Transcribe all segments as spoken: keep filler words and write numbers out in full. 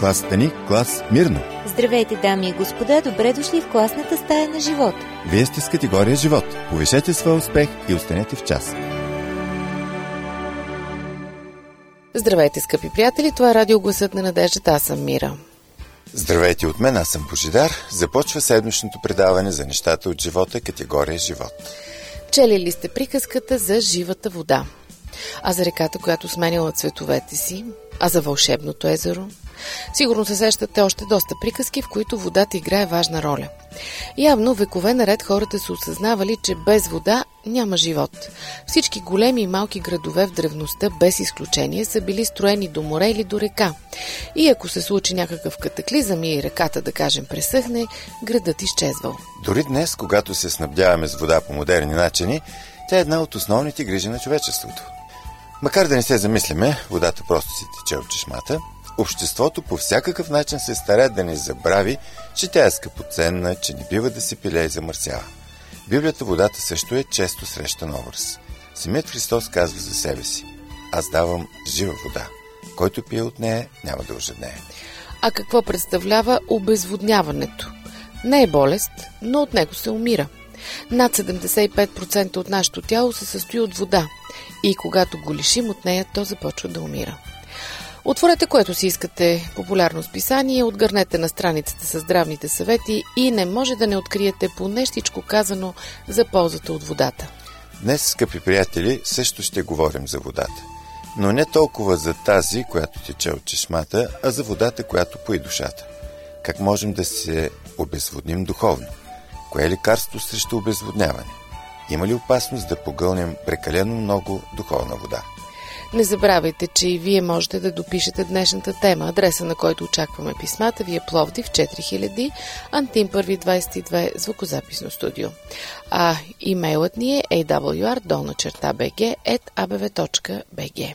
класата ни Клас Мирно. Здравейте, дами и господа, добре дошли в класната стая на живот. Вие сте с категория живот. Повишете своя успех и останете в час. Здравейте, скъпи приятели, това е радио Гласът на надеждата, аз съм Мира. Здравейте от мен, аз съм Божидар. Започва седмичното предаване за нещата от живота, категория живот. Чели ли сте приказката за живата вода? А за реката, която сменила цветовете си? А за вълшебното езеро? Сигурно се сещате още доста приказки, в които водата играе важна роля. Явно векове наред хората са осъзнавали, че без вода няма живот. Всички големи и малки градове в древността, без изключение, са били строени до море или до река. И ако се случи някакъв катаклизъм и реката, да кажем, пресъхне, градът изчезвал. Дори днес, когато се снабдяваме с вода по модерни начини, тя е една от основните грижи на човечеството. Макар да не се замисляме, водата просто си тече от чешмата, обществото по всякакъв начин се старае да не забрави, че тя е скъпоценна, че не бива да се пилее и замърсява. В Библията водата също е често срещан образ. Самият Христос казва за себе си: аз давам жива вода, който пие от нея, няма да ожеднее. А какво представлява обезводняването? Не е болест, но от него се умира. Над седемдесет и пет процента от нашето тяло се състои от вода и когато го лишим от нея, то започва да умира. Отворете което си искате популярно списание, отгърнете на страницата с здравните съвети и не може да не откриете по нещичко казано за ползата от водата. Днес, скъпи приятели, също ще говорим за водата. Но не толкова за тази, която тече от чешмата, а за водата, която пои душата. Как можем да се обезводним духовно? Кое е лекарство срещу обезводняване? Има ли опасност да погълнем прекалено много духовна вода? Не забравяйте, че и вие можете да допишете днешната тема. Адреса, на който очакваме писмата ви, е Пловдив четири хиляди, Антим първи двадесет и две, звукозаписно студио. А имейлът ни е ей дабъл ю ар долна черта би джи ет а бе ве точка би джи.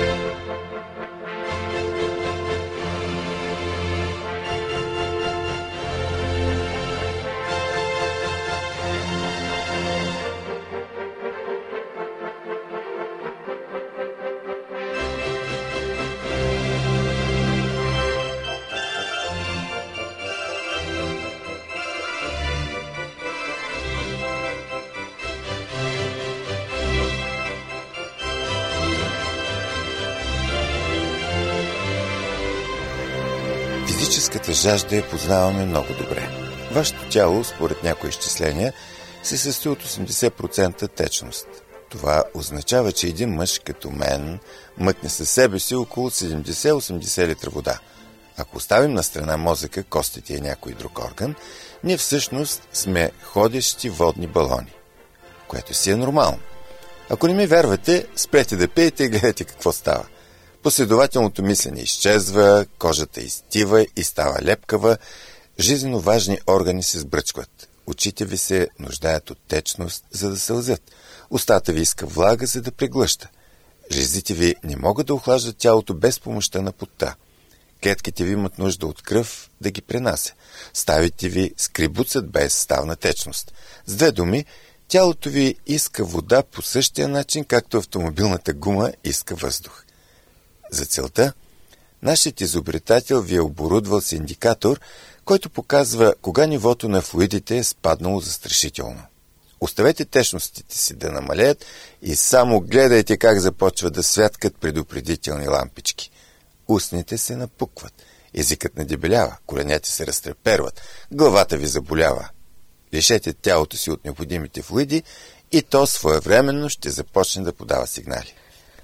Физическата жажда я познаваме много добре. Вашето тяло, според някои изчисления, се състои от осемдесет процента течност. Това означава, че един мъж като мен мъкне със себе си около седемдесет до осемдесет литра вода. Ако оставим на страна мозъка, костите и някой друг орган, ние всъщност сме ходещи водни балони, което си е нормално. Ако не ми вярвате, спрете да пиете и гледайте какво става. Последователното мислене изчезва, кожата изтива и става лепкава, жизненно важни органи се сбръчкват. Очите ви се нуждаят от течност, за да сълзят. Устата ви иска влага, за да преглъща. Жлезите ви не могат да охлаждат тялото без помощта на потта. Клетките ви имат нужда от кръв да ги пренася. Ставите ви скрибуцат без ставна течност. С две думи, тялото ви иска вода по същия начин, както автомобилната гума иска въздух. За целта, нашият изобретател ви е оборудвал с индикатор, който показва кога нивото на флуидите е спаднало застрашително. Оставете течностите си да намалеят и само гледайте как започват да святкат предупредителни лампички. Устните се напукват, езикът надебелява, коленете се разтреперват, главата ви заболява. Лишете тялото си от необходимите флуиди и то своевременно ще започне да подава сигнали.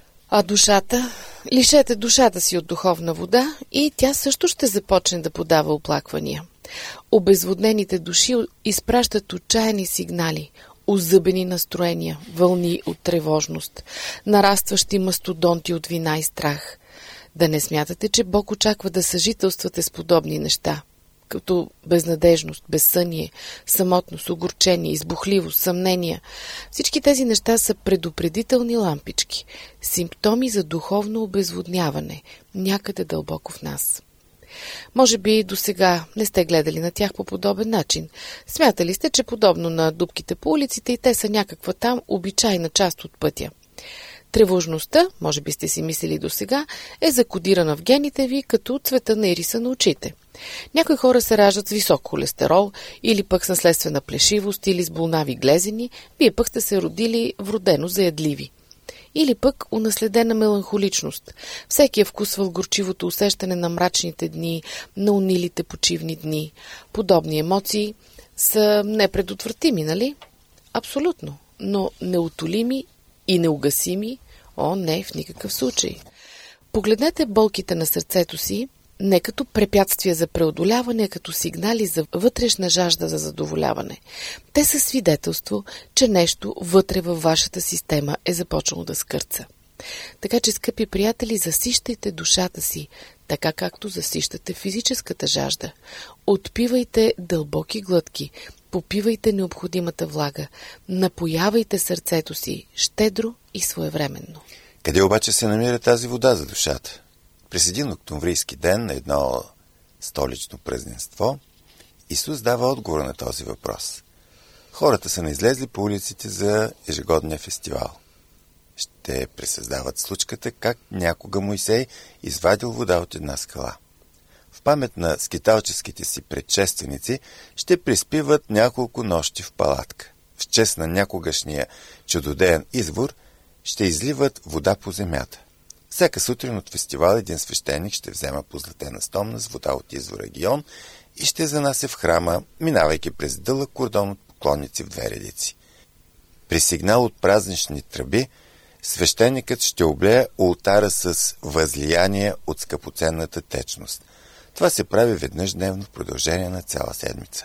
А душата? Лишете душата си от духовна вода и тя също ще започне да подава оплаквания. Обезводнените души изпращат отчаяни сигнали, озъбени настроения, вълни от тревожност, нарастващи мастодонти от вина и страх. Да не смятате, че Бог очаква да съжителствате с подобни неща, като безнадежност, безсъние, самотност, огорчение, избухливост, съмнения. Всички тези неща са предупредителни лампички, симптоми за духовно обезводняване, някъде дълбоко в нас. Може би до сега не сте гледали на тях по подобен начин. Смятали сте, че подобно на дупките по улиците и те са някаква там обичайна част от пътя. Тревожността, може би сте си мислили досега, е закодирана в гените ви като цвета на ириса на очите. Някои хора се раждат с висок холестерол или пък с наследствена плешивост или с болнави глезени, вие пък сте се родили вродено заядливи. Или пък унаследена меланхоличност. Всеки е вкусвал горчивото усещане на мрачните дни, на унилите почивни дни. Подобни емоции са непредотвратими, нали? Абсолютно. Но неутолими и неугасими? О, не, в никакъв случай. Погледнете болките на сърцето си не като препятствия за преодоляване, а като сигнали за вътрешна жажда за задоволяване. Те са свидетелство, че нещо вътре във вашата система е започнало да скърца. Така че, скъпи приятели, засищайте душата си, така както засищате физическата жажда. Отпивайте дълбоки глътки, попивайте необходимата влага, напоявайте сърцето си щедро и своевременно. Къде обаче се намира тази вода за душата? През един октомврийски ден на едно столично празненство Исус дава отговор на този въпрос. Хората са наизлезли по улиците за ежегодния фестивал. Ще пресъздават случката как някога Мойсей извадил вода от една скала. В памет на скиталческите си предшественици ще приспиват няколко нощи в палатка. В чест на някогашния чудодеен извор ще изливат вода по земята. Всяка сутрин от фестивал един свещеник ще взема позлатена стомна с вода от извора Гион и ще занася в храма, минавайки през дълъг кордон от поклонници в две редици. При сигнал от празнични тръби, свещеникът ще облее ултара с възлияние от скъпоценната течност. Това се прави веднъж дневно в продължение на цяла седмица.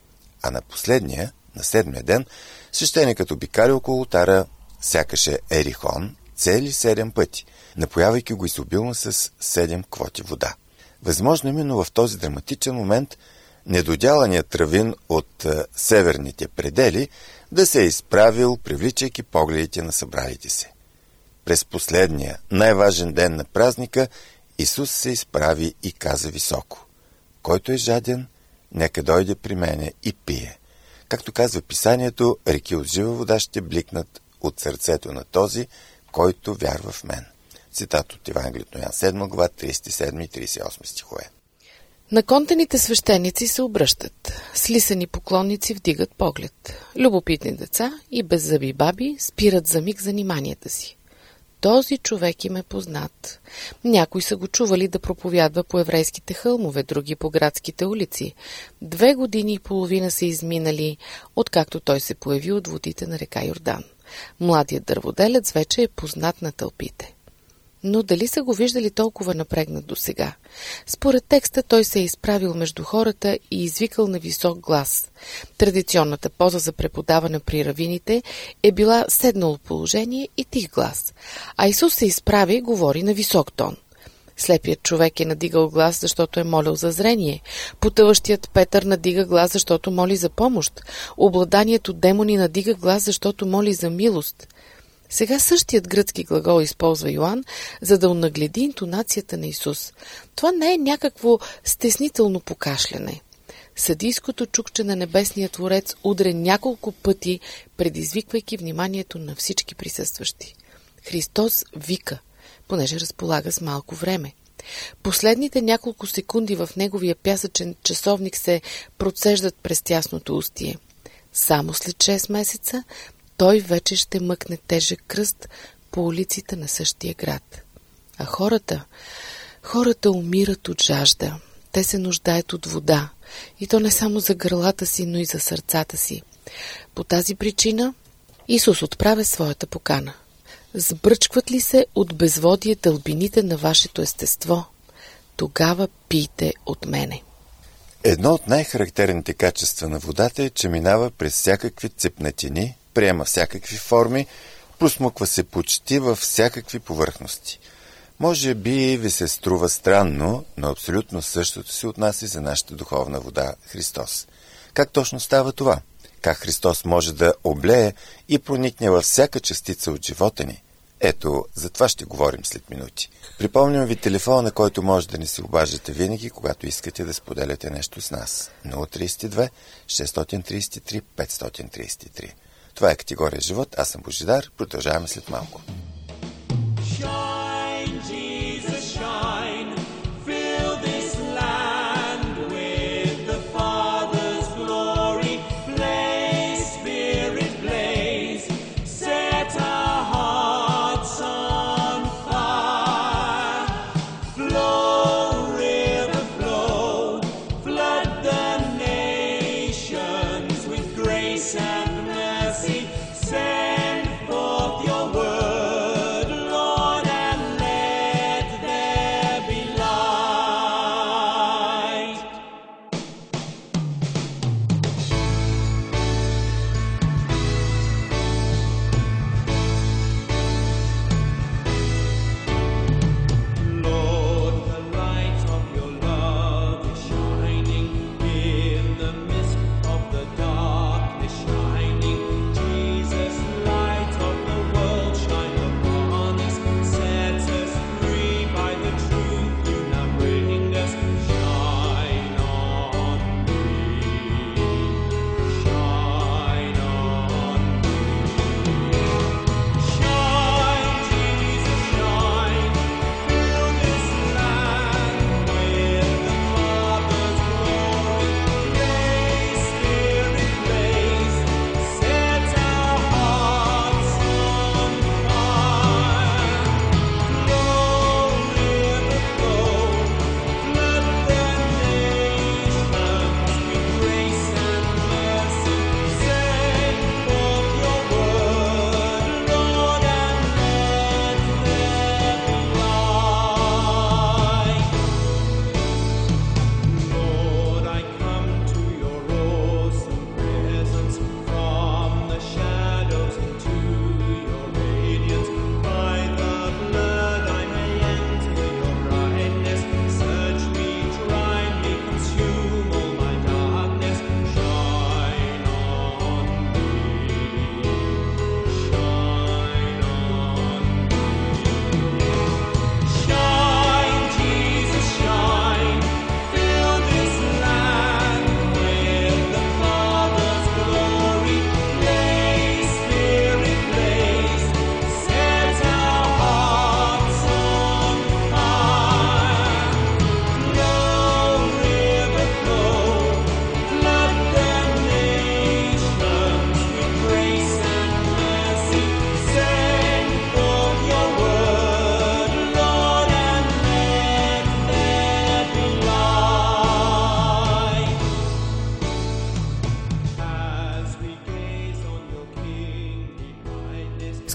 А на последния, на седмия ден, свещеникът обикаля около ултара, сякаше Ерихон, цели седем пъти, напоявайки го изобилно с седем квоти вода. Възможно именно в този драматичен момент недодяланият тръвин от е, северните предели да се е изправил, привличайки погледите на събралите се. През последния, най-важен ден на празника, Исус се изправи и каза високо: който е жаден, нека дойде при мене и пие. Както казва писанието, реки от жива вода ще бликнат от сърцето на този, който вярва в мен. Цитат от Евангелието на Йоан седма глава, тридесет и седми и тридесет и осми стихове. Наконтените свещеници се обръщат. Слисани поклонници вдигат поглед. Любопитни деца и беззъби баби спират за миг заниманията си. Този човек им е познат. Някои са го чували да проповядва по еврейските хълмове, други по градските улици. Две години и половина са изминали, откакто той се появи от водите на река Йордан. Младият дърводелец вече е познат на тълпите. Но дали са го виждали толкова напрегнат досега? Според текста той се е изправил между хората и извикал на висок глас. Традиционната поза за преподаване при равините е била седнало положение и тих глас. А Исус се изправи и говори на висок тон. Слепият човек е надигал глас, защото е молил за зрение. Потъващият Петър надига глас, защото моли за помощ. Обладанието демони надига глас, защото моли за милост. Сега същият гръцки глагол използва Йоан, за да онагледи интонацията на Исус. Това не е някакво стеснително покашляне. Съдийското чукче на небесния Творец удря няколко пъти, предизвиквайки вниманието на всички присъстващи. Христос вика, понеже разполага с малко време. Последните няколко секунди в неговия пясъчен часовник се процеждат през тясното устие. Само след шест месеца той вече ще мъкне тежък кръст по улиците на същия град. А хората, хората умират от жажда. Те се нуждаят от вода. И то не само за гърлата си, но и за сърцата си. По тази причина Исус отправя своята покана. Сбръчкват ли се от безводие дълбините на вашето естество? Тогава пийте от мене. Едно от най-характерните качества на водата е, че минава през всякакви цепнатини, приема всякакви форми, просмуква се почти във всякакви повърхности. Може би ви се струва странно, но абсолютно същото се отнася за нашата духовна вода Христос. Как точно става това? Как Христос може да облее и проникне във всяка частица от живота ни? Ето, за това ще говорим след минути. Припомням ви телефона, на който може да ни се обаждате винаги, когато искате да споделяте нещо с нас. нула три две шестстотин тридесет и три петстотин тридесет и три. Това е категория живот. Аз съм Божидар. Продължаваме след малко.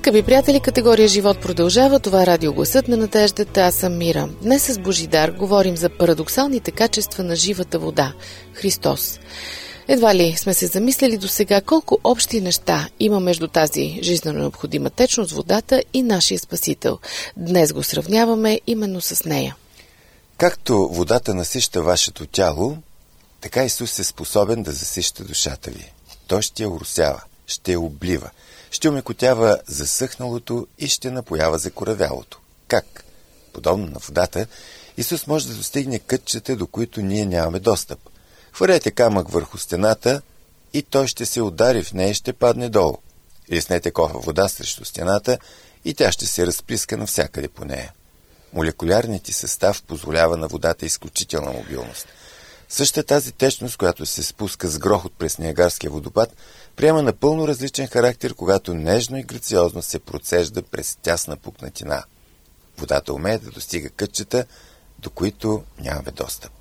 Скъпи приятели, категория Живот продължава. Това е Радио Гласът на надеждата. Аз съм Мира. Днес с Божидар говорим за парадоксалните качества на живата вода – Христос. Едва ли сме се замислили до сега колко общи неща има между тази жизнено необходима течност, водата и нашия Спасител. Днес го сравняваме именно с нея. Както водата насища вашето тяло, така Исус е способен да засища душата ви. Той ще я оросява, ще я облива, ще омекотява засъхналото и ще напоява закоравялото. Как? Подобно на водата, Исус може да достигне кътчета, до които ние нямаме достъп. Хвърляйте камък върху стената и той ще се удари в нея и ще падне долу. Лиснете кофа вода срещу стената и тя ще се разплиска навсякъде по нея. Молекулярният ти състав позволява на водата изключителна мобилност. Същата тази течност, която се спуска с грохот през Ниагарския водопад, приема напълно различен характер, когато нежно и грациозно се процежда през тясна пукнатина. Водата умее да достига кътчета, до които нямаме достъп.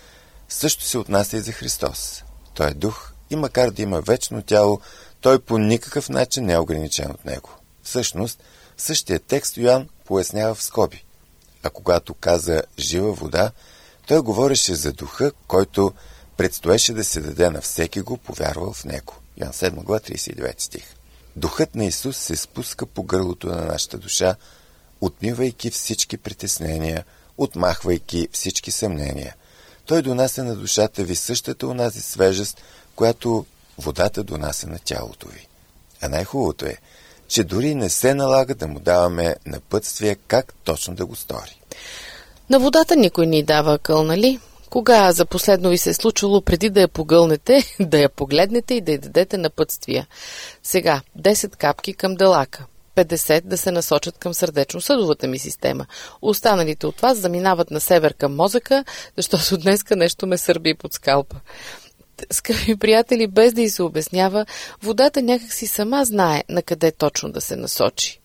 Също се отнася и за Христос. Той е дух и макар да има вечно тяло, той по никакъв начин не е ограничен от него. Всъщност, същия текст Йоан пояснява в скоби. А когато каза жива вода, той говореше за духа, който предстоеше да се даде на всеки го повярвал в него. Йоан седма глава, тридесет и девети стих. Духът на Исус се спуска по гърлото на нашата душа, отмивайки всички притеснения, отмахвайки всички съмнения. Той донася на душата ви същата онази свежест, която водата донася на тялото ви. А най-хубавото е, че дори не се налага да му даваме напътствие как точно да го стори. На водата никой ни дава акъл, нали? Кога за последно ви се е случило преди да я погълнете, да я погледнете и да й дадете напътствия? Сега, десет капки към делака, петдесет да се насочат към сърдечно-съдовата ми система. Останалите от вас заминават на север към мозъка, защото днеска нещо ме сърби под скалпа. Скъпи приятели, без да й се обяснява, водата някак си сама знае на къде точно да се насочи.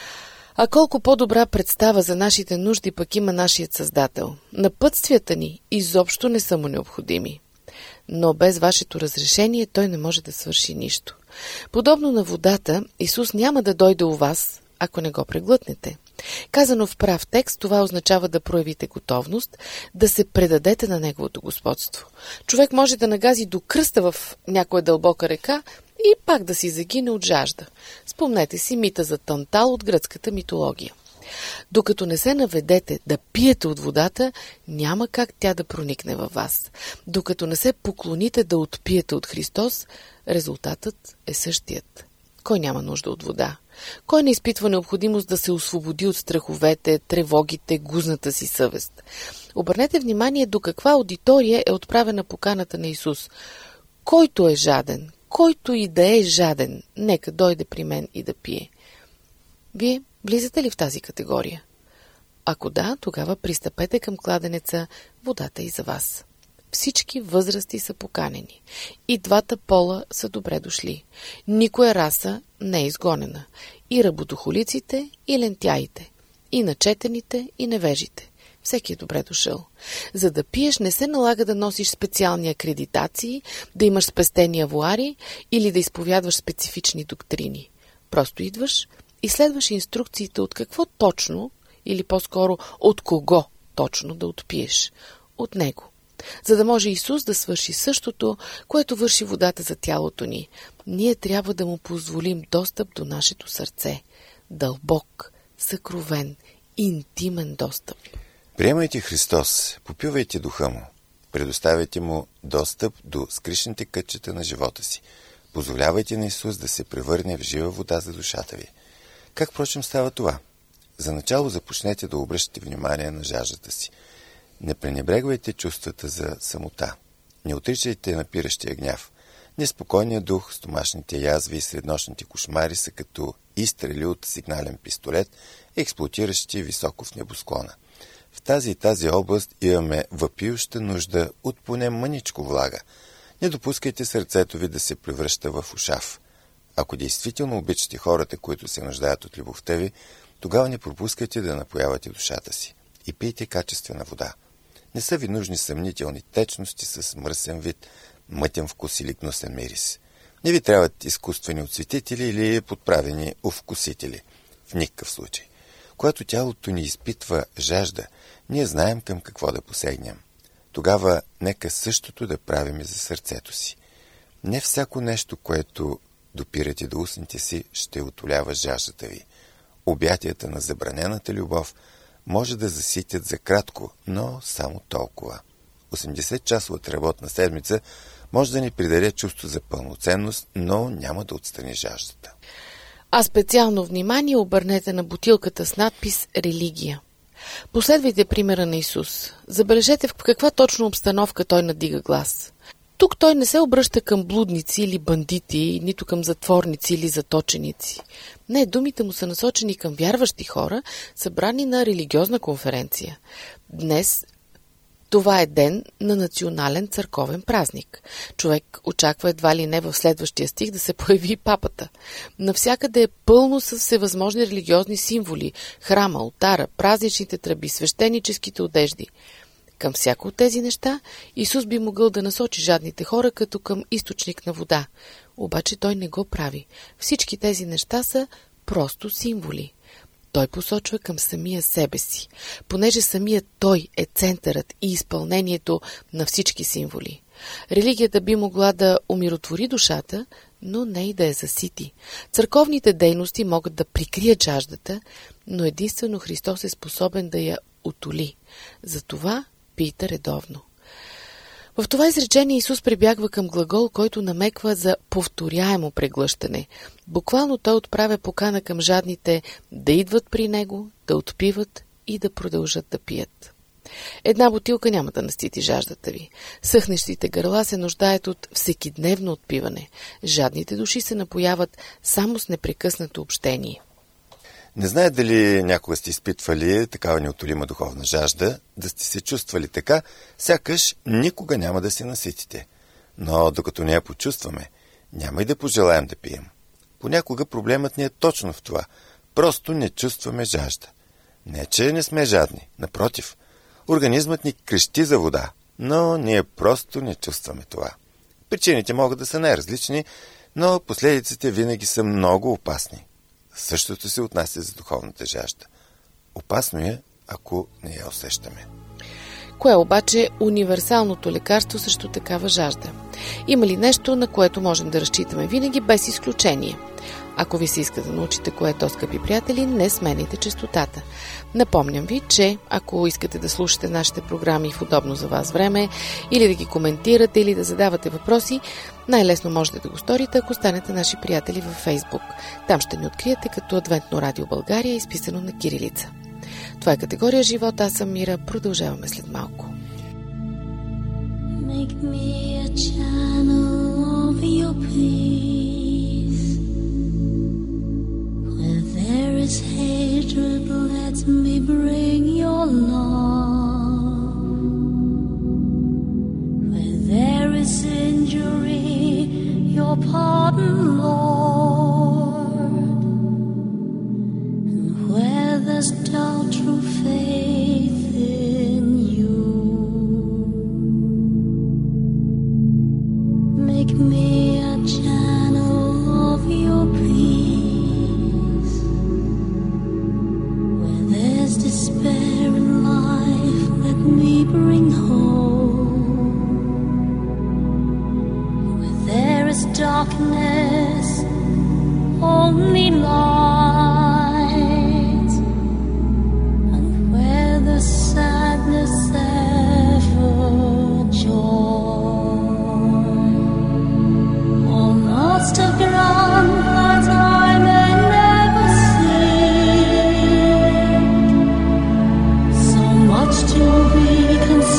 А колко по-добра представа за нашите нужди пък има нашият Създател. Напътствията ни изобщо не са му необходими. Но без вашето разрешение той не може да свърши нищо. Подобно на водата, Исус няма да дойде у вас, ако не го преглътнете. Казано в прав текст, това означава да проявите готовност, да се предадете на Неговото господство. Човек може да нагази до кръста в някоя дълбока река и пак да си загине от жажда. Спомнете си мита за Тантал от гръцката митология. Докато не се наведете да пиете от водата, няма как тя да проникне във вас. Докато не се поклоните да отпиете от Христос, резултатът е същият. Кой няма нужда от вода? Кой не изпитва необходимост да се освободи от страховете, тревогите, гузната си съвест? Обърнете внимание до каква аудитория е отправена поканата на Исус. Който е жаден, който и да е жаден, нека дойде при мен и да пие. Вие влизате ли в тази категория? Ако да, тогава пристъпете към кладенеца, водата и за вас. Всички възрасти са поканени. И двата пола са добре дошли. Никоя раса не е изгонена. И работохолиците, и лентяите. И начетените, и невежите. Всеки е добре дошъл. За да пиеш не се налага да носиш специални акредитации, да имаш спестени авуари или да изповядваш специфични доктрини. Просто идваш и следваш инструкциите от какво точно, или по-скоро от кого точно да отпиеш. От Него. За да може Исус да свърши същото, което върши водата за тялото ни, ние трябва да му позволим достъп до нашето сърце. Дълбок, съкровен, интимен достъп. Приемайте Христос, попивайте духа му, предоставяйте му достъп до скришните кътчета на живота си. Позволявайте на Исус да се превърне в жива вода за душата ви. Как, впрочем, става това? За начало започнете да обръщате внимание на жаждата си. Не пренебрегвайте чувствата за самота. Не отричайте напиращия гняв. Неспокойният дух, стомашните язви и среднощните кошмари са като изстрели от сигнален пистолет, експлоатиращи високо в небосклона. В тази и тази област имаме въпиюща нужда от поне мъничко влага. Не допускайте сърцето ви да се превръща в ушав. Ако действително обичате хората, които се нуждаят от любовта ви, тогава не пропускайте да напоявате душата си. И пийте качествена вода. Не са ви нужни съмнителни течности с мръсен вид, мътен вкус или гнусен мирис. Не ви трябват изкуствени отцветители или подправени овкусители. В никакъв случай. Когато тялото ни изпитва жажда, ние знаем към какво да посегнем. Тогава нека същото да правим и за сърцето си. Не всяко нещо, което допирате до устните си, ще утолява жаждата ви. Обятията на забранената любов може да заситят за кратко, но само толкова. осемдесетчасовата работна седмица може да ни придаде чувство за пълноценност, но няма да отстрани жаждата. А специално внимание обърнете на бутилката с надпис «Религия». Последвайте примера на Исус. Забележете в каква точно обстановка той надига глас. Тук той не се обръща към блудници или бандити, нито към затворници или заточеници. Не, думите му са насочени към вярващи хора, събрани на религиозна конференция. Днес това е ден на национален църковен празник. Човек очаква едва ли не в следващия стих да се появи папата. Навсякъде е пълно с всевъзможни религиозни символи, храма, олтара, празничните тръби, свещеническите одежди. Към всяко от тези неща Исус би могъл да насочи жадните хора като към източник на вода. Обаче той не го прави. Всички тези неща са просто символи. Той посочва към самия себе си, понеже самият той е центърът и изпълнението на всички символи. Религията би могла да умиротвори душата, но не и да я засити. Църковните дейности могат да прикрият жаждата, но единствено Христос е способен да я утоли. Затова пийте редовно. В това изречение Исус прибягва към глагол, който намеква за повторяемо преглъщане. Буквално той отправя покана към жадните да идват при него, да отпиват и да продължат да пият. Една бутилка няма да настити жаждата ви. Съхнещите гърла се нуждаят от всекидневно отпиване. Жадните души се напояват само с непрекъснато общение. Не знае дали някога сте изпитвали такава неутолима духовна жажда, да сте се чувствали така, сякаш никога няма да се наситите. Но докато не я почувстваме, няма и да пожелаем да пием. Понякога проблемът ни е точно в това. Просто не чувстваме жажда. Не, че не сме жадни. Напротив, организмът ни крещи за вода, но ние просто не чувстваме това. Причините могат да са най-различни, но последиците винаги са много опасни. Същото се отнася за духовната жажда. Опасно е, ако не я усещаме. Кое обаче е универсалното лекарство срещу такава жажда? Има ли нещо, на което можем да разчитаме винаги без изключение? Ако ви се иска да научите кое е то, скъпи приятели, не смените честотата. Напомням ви, че ако искате да слушате нашите програми в удобно за вас време, или да ги коментирате, или да задавате въпроси, най-лесно можете да го сторите, ако станете наши приятели във Фейсбук. Там ще ни откриете като Адвентно радио България, изписано на кирилица. Това е категория живот. Аз съм Мира. Продължаваме след малко. Make me a channel of your peace. Where there is hatred, let me bring your love. Where there is injury, your pardon, Lord. And where there's doubt, true faith in you. Make me a channel of your peace. Where there's despair in life, let me bring hope. Where there is darkness, only light. And where the sadness ever joy. All lost of ground that I may never see. So much to be consumed.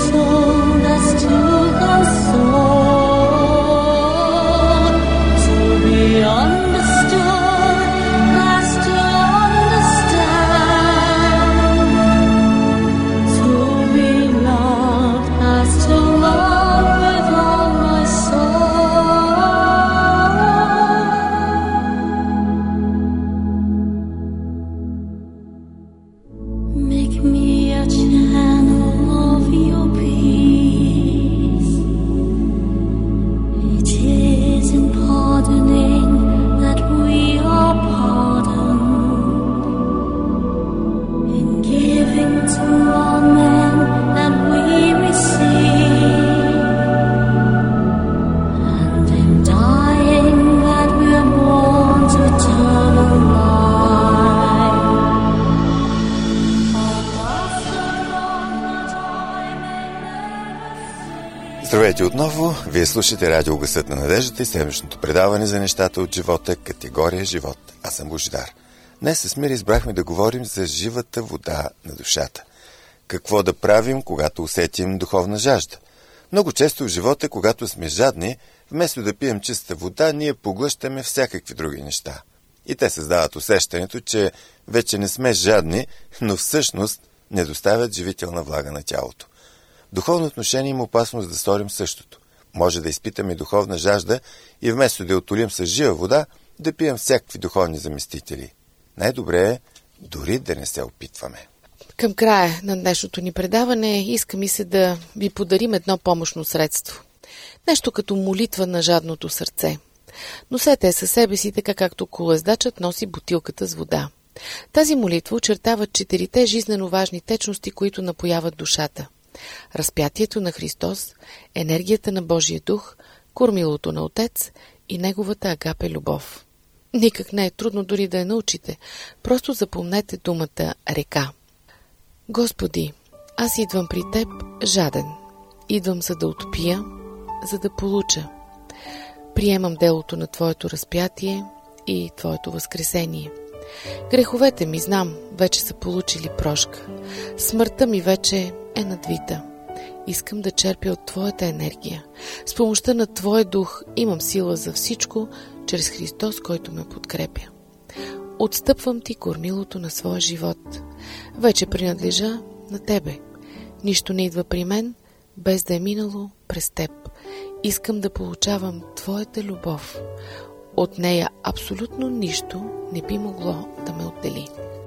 Здравейте отново! Вие слушате Радио Гласът на надеждата и седмичното предаване за нещата от живота, категория живот. Аз съм Божидар. Днес с Мира избрахме да говорим за живата вода на душата. Какво да правим, когато усетим духовна жажда? Много често в живота, когато сме жадни, вместо да пием чиста вода, ние поглъщаме всякакви други неща. И те създават усещането, че вече не сме жадни, но всъщност не доставят живителна влага на тялото. В духовно отношение има опасност да сторим същото. Може да изпитаме духовна жажда и вместо да я утолим с жива вода, да пием всякакви духовни заместители. Най-добре е дори да не се опитваме. Към края на днешното ни предаване иска ми се да ви подарим едно помощно средство. Нещо като молитва на жадното сърце. Носете я със себе си, така както колездачът носи бутилката с вода. Тази молитва очертава четирите жизнено важни течности, които напояват душата. Разпятието на Христос, енергията на Божия дух, кормилото на Отец и Неговата агапе любов. Никак не е трудно дори да я научите. Просто запомнете думата река. Господи, аз идвам при Теб жаден. Идвам за да отпия, за да получа. Приемам делото на Твоето разпятие и Твоето възкресение. Греховете ми, знам, вече са получили прошка. Смъртта ми вече е надвита. Искам да черпя от Твоята енергия. С помощта на Твоя дух имам сила за всичко, чрез Христос, който ме подкрепя. Отстъпвам Ти кормилото на своя живот. Вече принадлежа на Тебе. Нищо не идва при мен, без да е минало през Теб. Искам да получавам Твоята любов. От нея абсолютно нищо не би могло да ме отдели.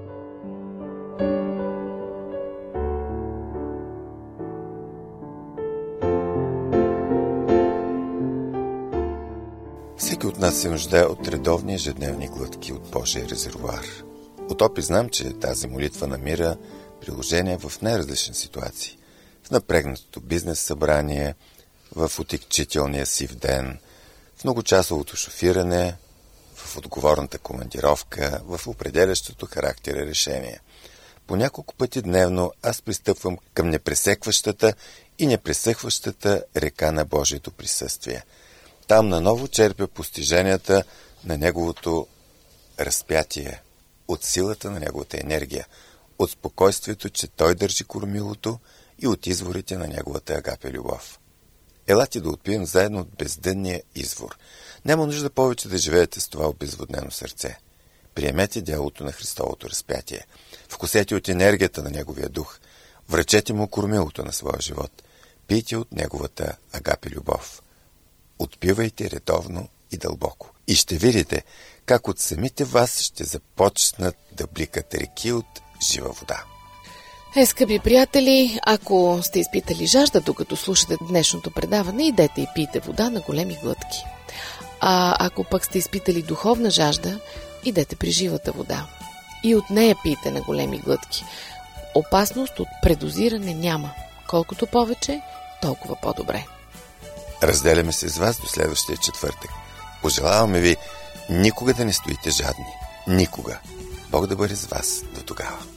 Всеки от нас се нуждае от редовни ежедневни глътки от Божия резервоар. От опит знам, че тази молитва намира приложение в най-различни ситуации. В напрегнатото бизнес събрание, в отекчителния си в ден, в многочасовото шофиране, в отговорната командировка, в определящото характера решение. По няколко пъти дневно аз пристъпвам към непресекващата и непресъхващата река на Божието присъствие. Там наново черпя постиженията на Неговото разпятие, от силата на Неговата енергия, от спокойствието, че Той държи кормилото и от изворите на Неговата агапе любов. Елате да отпием заедно от бездънния извор. Няма нужда повече да живеете с това обезводнено сърце. Приемете дялото на Христовото разпятие. Вкусете от енергията на Неговия дух. Връчете Му кормилото на своя живот. Пийте от Неговата агапе любов. Отпивайте редовно и дълбоко. И ще видите как от самите вас ще започнат да бликат реки от жива вода. Е, скъпи приятели, ако сте изпитали жажда, докато слушате днешното предаване, идете и пийте вода на големи глътки. А ако пък сте изпитали духовна жажда, идете при живата вода. И от нея пийте на големи глътки. Опасност от предозиране няма. Колкото повече, толкова по-добре. Разделяме се с вас до следващия четвъртък. Пожелаваме ви никога да не стоите жадни. Никога. Бог да бъде с вас до тогава.